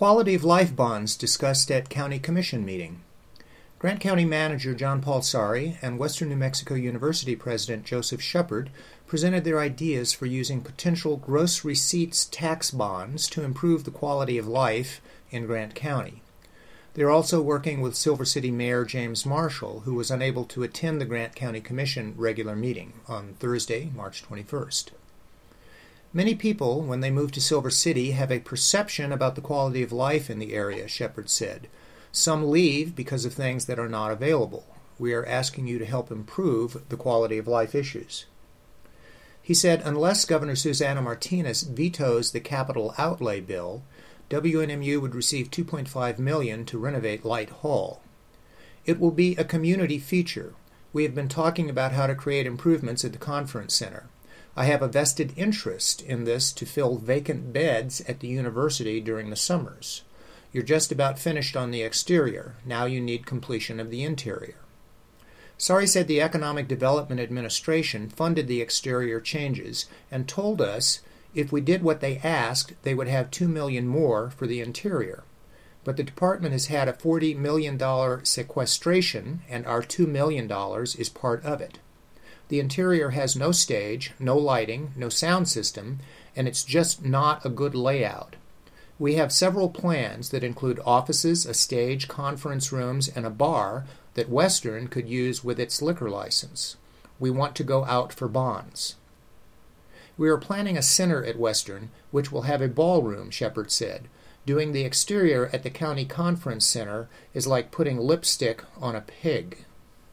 Quality of life bonds discussed at County Commission meeting. Grant County Manager John Paul Sari and Western New Mexico University President Joseph Shepard presented their ideas for using potential gross receipts tax bonds to improve the quality of life in Grant County. They are also working with Silver City Mayor James Marshall, who was unable to attend the Grant County Commission regular meeting on Thursday, March 21st. Many people, when they move to Silver City, have a perception about the quality of life in the area, Shepard said. Some leave because of things that are not available. We are asking you to help improve the quality of life issues. He said, unless Governor Susana Martinez vetoes the capital outlay bill, WNMU would receive $2.5 million to renovate Light Hall. It will be a community feature. We have been talking about how to create improvements at the conference center. I have a vested interest in this to fill vacant beds at the university during the summers. You're just about finished on the exterior. Now you need completion of the interior. Sari said the Economic Development Administration funded the exterior changes and told us if we did what they asked, they would have $2 million more for the interior. But the department has had a $40 million sequestration, and our $2 million is part of it. The interior has no stage, no lighting, no sound system, and it's just not a good layout. We have several plans that include offices, a stage, conference rooms, and a bar that Western could use with its liquor license. We want to go out for bonds. We are planning a center at Western, which will have a ballroom, Shepard said. Doing the exterior at the county conference center is like putting lipstick on a pig.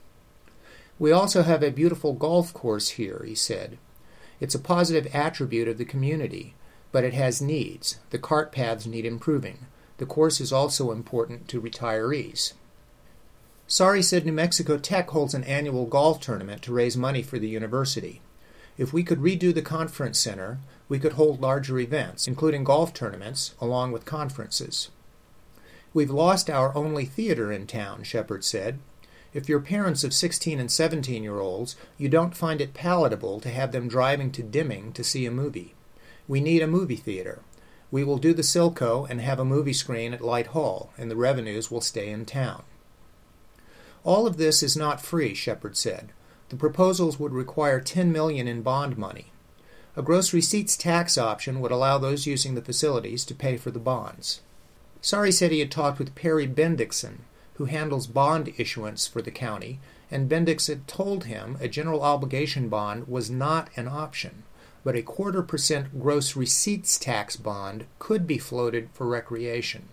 We also have a beautiful golf course here, he said. It's a positive attribute of the community, but it has needs. The cart paths need improving. The course is also important to retirees. Sari said New Mexico Tech holds an annual golf tournament to raise money for the university. If we could redo the conference center, we could hold larger events, including golf tournaments, along with conferences. We've lost our only theater in town, Shepard said. If you're parents of 16 and 17-year-olds, you don't find it palatable to have them driving to Deming to see a movie. We need a movie theater. We will do the Silco and have a movie screen at Light Hall, and the revenues will stay in town. All of this is not free, Shepard said. The proposals would require $10 million in bond money. A gross receipts tax option would allow those using the facilities to pay for the bonds. Sari said he had talked with Perry Bendixson, who handles bond issuance for the county, and Bendix had told him a general obligation bond was not an option, but a 0.25% gross receipts tax bond could be floated for recreation.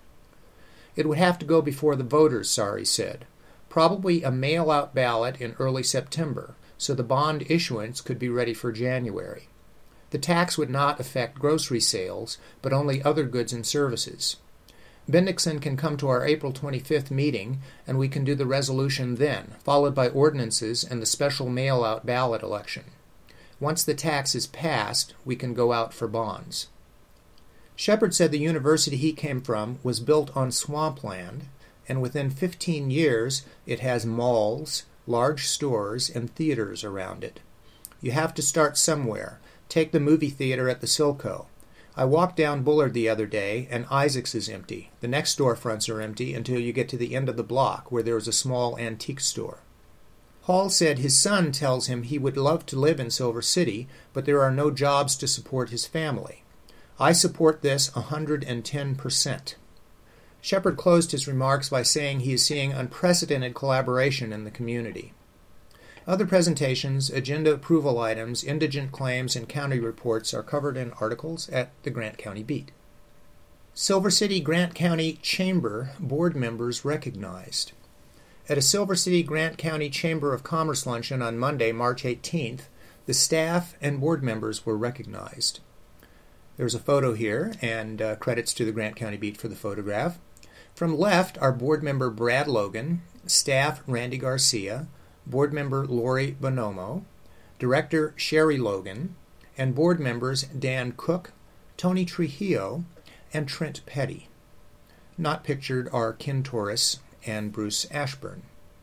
It would have to go before the voters, Sari said. Probably a mail-out ballot in early September, so the bond issuance could be ready for January. The tax would not affect grocery sales, but only other goods and services. Bendixson can come to our April 25th meeting, and we can do the resolution then, followed by ordinances and the special mail-out ballot election. Once the tax is passed, we can go out for bonds. Shepard said the university he came from was built on swampland, and within 15 years it has malls, large stores, and theaters around it. You have to start somewhere. Take the movie theater at the Silco. I walked down Bullard the other day, and Isaac's is empty. The next storefronts are empty until you get to the end of the block, where there is a small antique store. Hall said his son tells him he would love to live in Silver City, but there are no jobs to support his family. I support this 110%. Shepard closed his remarks by saying he is seeing unprecedented collaboration in the community. Other presentations, agenda approval items, indigent claims, and county reports are covered in articles at the Grant County Beat. Silver City Grant County Chamber board members recognized. At a Silver City Grant County Chamber of Commerce luncheon on Monday, March 18th, the staff and board members were recognized. There's a photo here, and credits to the Grant County Beat for the photograph. From left are board member Brad Logan, staff Randy Garcia, board member Lori Bonomo, director Sherry Logan, and board members Dan Cook, Tony Trujillo, and Trent Petty. Not pictured are Ken Torres and Bruce Ashburn.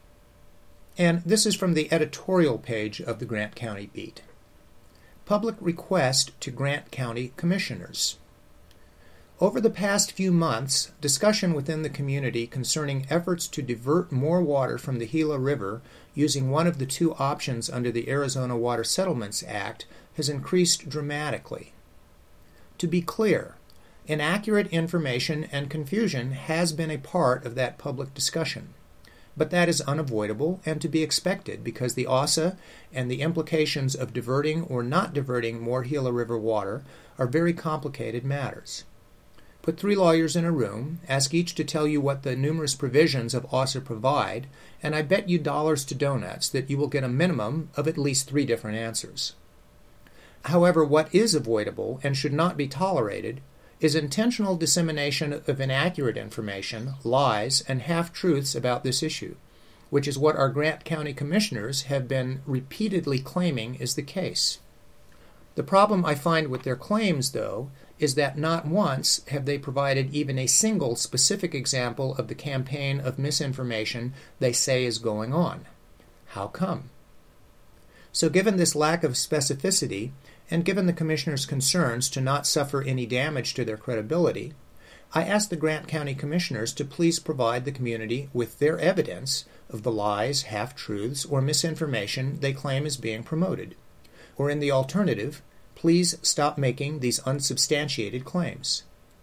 And this is from the editorial page of the Grant County Beat. Public request to Grant County Commissioners. Over the past few months, discussion within the community concerning efforts to divert more water from the Gila River using one of the two options under the Arizona Water Settlements Act has increased dramatically. To be clear, inaccurate information and confusion has been a part of that public discussion, but that is unavoidable and to be expected because the OSSA and the implications of diverting or not diverting more Gila River water are very complicated matters. Put 3 lawyers in a room, ask each to tell you what the numerous provisions of OSSA provide, and I bet you dollars to donuts that you will get a minimum of at least 3 different answers. However, what is avoidable and should not be tolerated is intentional dissemination of inaccurate information, lies, and half-truths about this issue, which is what our Grant County Commissioners have been repeatedly claiming is the case. The problem I find with their claims, though, is that not once have they provided even a single specific example of the campaign of misinformation they say is going on. How come? So given this lack of specificity, and given the Commissioners' concerns to not suffer any damage to their credibility, I ask the Grant County Commissioners to please provide the community with their evidence of the lies, half-truths, or misinformation they claim is being promoted. Or in the alternative, please stop making these unsubstantiated claims.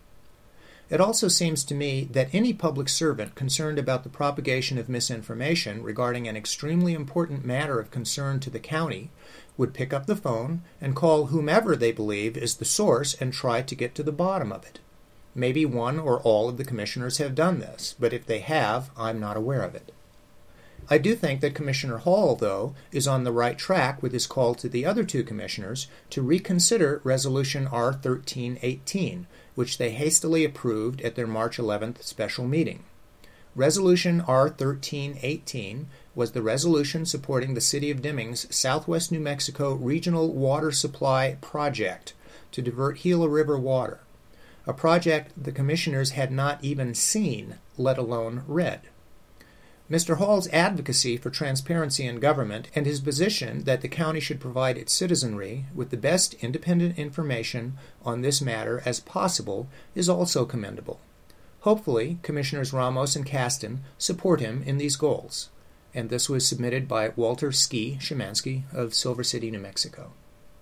It also seems to me that any public servant concerned about the propagation of misinformation regarding an extremely important matter of concern to the county would pick up the phone and call whomever they believe is the source and try to get to the bottom of it. Maybe one or all of the commissioners have done this, but if they have, I'm not aware of it. I do think that Commissioner Hall, though, is on the right track with his call to the other 2 commissioners to reconsider Resolution R 1318, which they hastily approved at their March 11th special meeting. Resolution R 1318 was the resolution supporting the City of Deming's Southwest New Mexico Regional Water Supply Project to divert Gila River water, a project the commissioners had not even seen, let alone read. Mr. Hall's advocacy for transparency in government and his position that the county should provide its citizenry with the best independent information on this matter as possible is also commendable. Hopefully, Commissioners Ramos and Kasten support him in these goals. And this was submitted by Walter Ski Szymanski of Silver City, New Mexico.